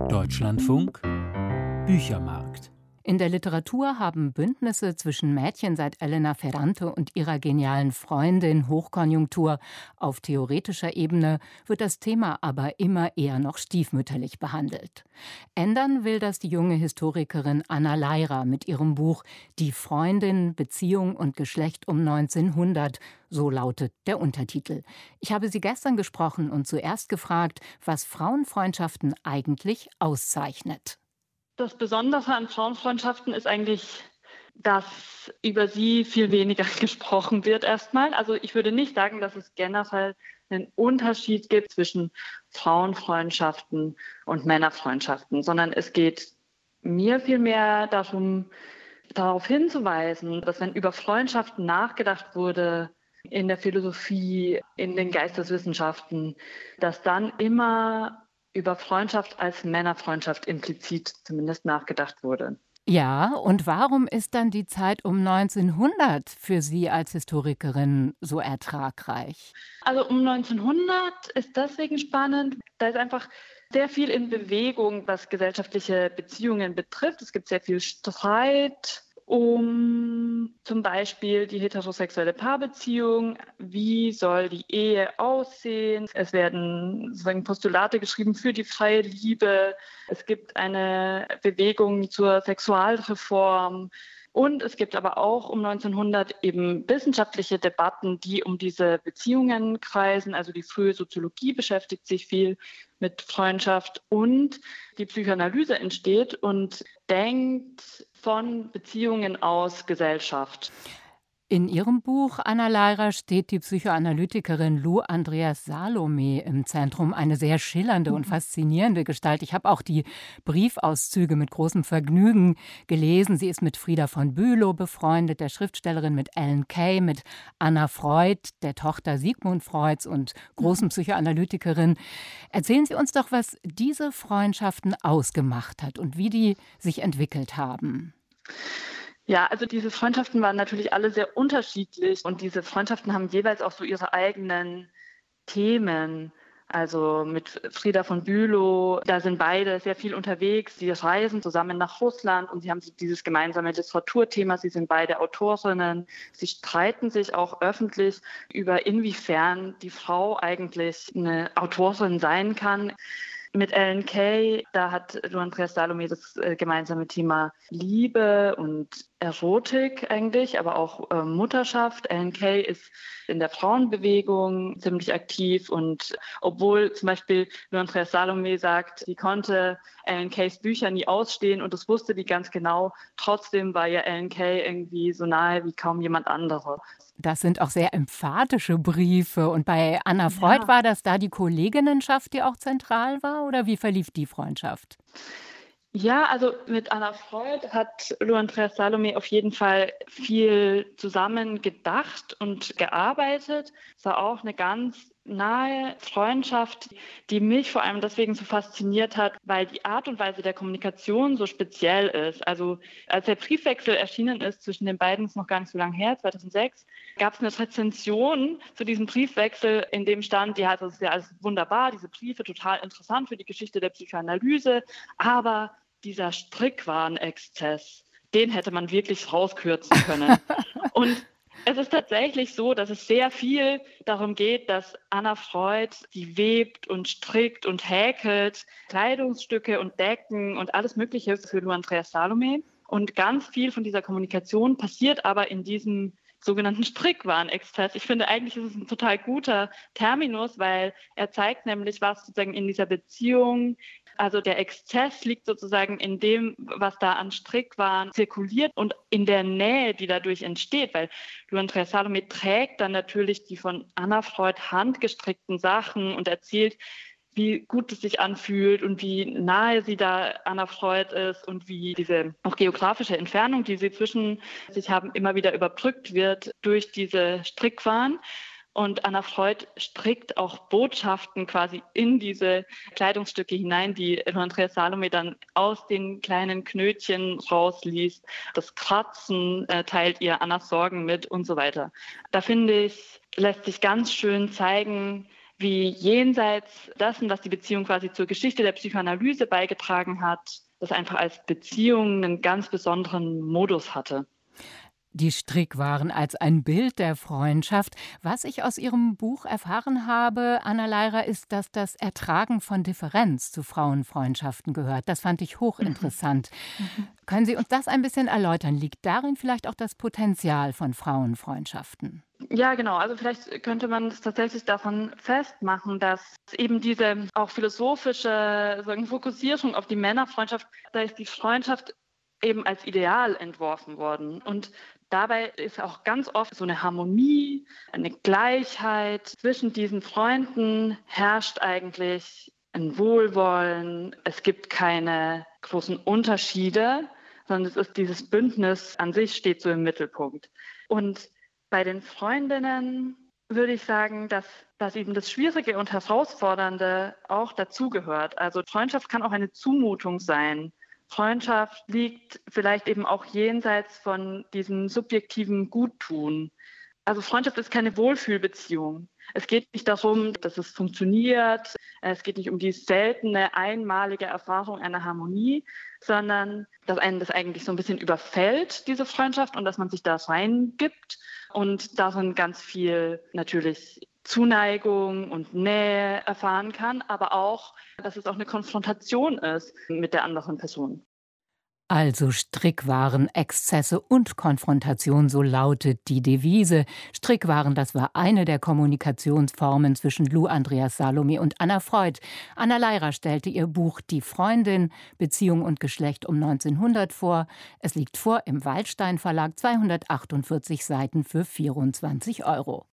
Deutschlandfunk Büchermarkt. In der Literatur haben Bündnisse zwischen Mädchen seit Elena Ferrante und ihrer genialen Freundin Hochkonjunktur. Auf theoretischer Ebene wird das Thema aber immer eher noch stiefmütterlich behandelt. Ändern will das die junge Historikerin Anna Leyra mit ihrem Buch »Die Freundin, Beziehung und Geschlecht um 1900«, so lautet der Untertitel. Ich habe sie gestern gesprochen und zuerst gefragt, was Frauenfreundschaften eigentlich auszeichnet. Das Besondere an Frauenfreundschaften ist eigentlich, dass über sie viel weniger gesprochen wird erstmal. Also ich würde nicht sagen, dass es generell einen Unterschied gibt zwischen Frauenfreundschaften und Männerfreundschaften, sondern es geht mir vielmehr darum, darauf hinzuweisen, dass wenn über Freundschaften nachgedacht wurde, in der Philosophie, in den Geisteswissenschaften, dass dann immer über Freundschaft als Männerfreundschaft implizit zumindest nachgedacht wurde. Ja, und warum ist dann die Zeit um 1900 für Sie als Historikerin so ertragreich? Also um 1900 ist deswegen spannend, da ist einfach sehr viel in Bewegung, was gesellschaftliche Beziehungen betrifft. Es gibt sehr viel Streit um zum Beispiel die heterosexuelle Paarbeziehung. Wie soll die Ehe aussehen? Es werden sozusagen Postulate geschrieben für die freie Liebe. Es gibt eine Bewegung zur Sexualreform. Und es gibt aber auch um 1900 eben wissenschaftliche Debatten, die um diese Beziehungen kreisen. Also die frühe Soziologie beschäftigt sich viel mit Freundschaft und die Psychoanalyse entsteht und denkt von Beziehungen aus Gesellschaft. In Ihrem Buch, Anna Leyra, steht die Psychoanalytikerin Lou Andreas Salome im Zentrum. Eine sehr schillernde und faszinierende Gestalt. Ich habe auch die Briefauszüge mit großem Vergnügen gelesen. Sie ist mit Frieda von Bülow befreundet, der Schriftstellerin, mit Ellen Key, mit Anna Freud, der Tochter Sigmund Freuds und großen Psychoanalytikerin. Erzählen Sie uns doch, was diese Freundschaften ausgemacht hat und wie die sich entwickelt haben. Ja, also diese Freundschaften waren natürlich alle sehr unterschiedlich und diese Freundschaften haben jeweils auch so ihre eigenen Themen. Also mit Frieda von Bülow, da sind beide sehr viel unterwegs. Sie reisen zusammen nach Russland und sie haben so dieses gemeinsame Literaturthema. Sie sind beide Autorinnen. Sie streiten sich auch öffentlich über, inwiefern die Frau eigentlich eine Autorin sein kann. Mit Ellen Key, da hat Lou Andreas Salome das gemeinsame Thema Liebe und Erotik eigentlich, aber auch Mutterschaft. Ellen Key ist in der Frauenbewegung ziemlich aktiv und obwohl zum Beispiel Lou Andreas Salome sagt, sie konnte Ellen Keys Bücher nie ausstehen und das wusste die ganz genau, trotzdem war ja Ellen Key irgendwie so nahe wie kaum jemand anderes. Das sind auch sehr emphatische Briefe. Und bei Anna Freud war das da die Kolleginnenschaft, die auch zentral war? Oder wie verlief die Freundschaft? Ja, also mit Anna Freud hat Lou Andreas Salome auf jeden Fall viel zusammen gedacht und gearbeitet. Es war auch eine ganz nahe Freundschaft, die mich vor allem deswegen so fasziniert hat, weil die Art und Weise der Kommunikation so speziell ist. Also als der Briefwechsel erschienen ist zwischen den beiden, ist noch gar nicht so lange her, 2006, gab es eine Rezension zu diesem Briefwechsel, in dem stand, ja, das ist ja alles wunderbar, diese Briefe total interessant für die Geschichte der Psychoanalyse, aber dieser Strickwarenexzess, den hätte man wirklich rauskürzen können. Und es ist tatsächlich so, dass es sehr viel darum geht, dass Anna Freud, die webt und strickt und häkelt Kleidungsstücke und Decken und alles Mögliche für Lou Andreas Salome. Und ganz viel von dieser Kommunikation passiert aber in diesem sogenannten Strickwarenexzess. Ich finde, eigentlich ist es ein total guter Terminus, weil er zeigt nämlich, was sozusagen in dieser Beziehung, also der Exzess liegt sozusagen in dem, was da an Strickwaren zirkuliert und in der Nähe, die dadurch entsteht, weil Lou Andreas Salome trägt dann natürlich die von Anna Freud handgestrickten Sachen und erzählt, wie gut es sich anfühlt und wie nahe sie da Anna Freud ist und wie diese auch geografische Entfernung, die sie zwischen sich haben, immer wieder überbrückt wird durch diese Strickwaren. Und Anna Freud strickt auch Botschaften quasi in diese Kleidungsstücke hinein, die Lou Andreas Salome dann aus den kleinen Knötchen rausliest. Das Kratzen teilt ihr Annas Sorgen mit und so weiter. Da finde ich, lässt sich ganz schön zeigen, wie jenseits dessen, was die Beziehung quasi zur Geschichte der Psychoanalyse beigetragen hat, das einfach als Beziehung einen ganz besonderen Modus hatte. Die Strickwaren als ein Bild der Freundschaft. Was ich aus Ihrem Buch erfahren habe, Anna Leyra, ist, dass das Ertragen von Differenz zu Frauenfreundschaften gehört. Das fand ich hochinteressant. Können Sie uns das ein bisschen erläutern? Liegt darin vielleicht auch das Potenzial von Frauenfreundschaften? Ja, genau. Also vielleicht könnte man es tatsächlich davon festmachen, dass eben diese auch philosophische Fokussierung auf die Männerfreundschaft, da ist die Freundschaft eben als Ideal entworfen worden. Und dabei ist auch ganz oft so eine Harmonie, eine Gleichheit zwischen diesen Freunden, herrscht eigentlich ein Wohlwollen. Es gibt keine großen Unterschiede, sondern es ist dieses Bündnis an sich steht so im Mittelpunkt. Und bei den Freundinnen würde ich sagen, dass eben das Schwierige und Herausfordernde auch dazugehört. Also Freundschaft kann auch eine Zumutung sein. Freundschaft liegt vielleicht eben auch jenseits von diesem subjektiven Guttun. Also Freundschaft ist keine Wohlfühlbeziehung. Es geht nicht darum, dass es funktioniert. Es geht nicht um die seltene, einmalige Erfahrung einer Harmonie, sondern dass einen das eigentlich so ein bisschen überfällt, diese Freundschaft, und dass man sich da reingibt und darin ganz viel natürlich Zuneigung und Nähe erfahren kann, aber auch, dass es auch eine Konfrontation ist mit der anderen Person. Also Strickwaren, Exzesse und Konfrontation, so lautet die Devise. Strickwaren, das war eine der Kommunikationsformen zwischen Lou Andreas Salome und Anna Freud. Anna Leyra stellte ihr Buch Die Freundin, Beziehung und Geschlecht um 1900 vor. Es liegt vor im Waldstein Verlag, 248 Seiten für 24 €.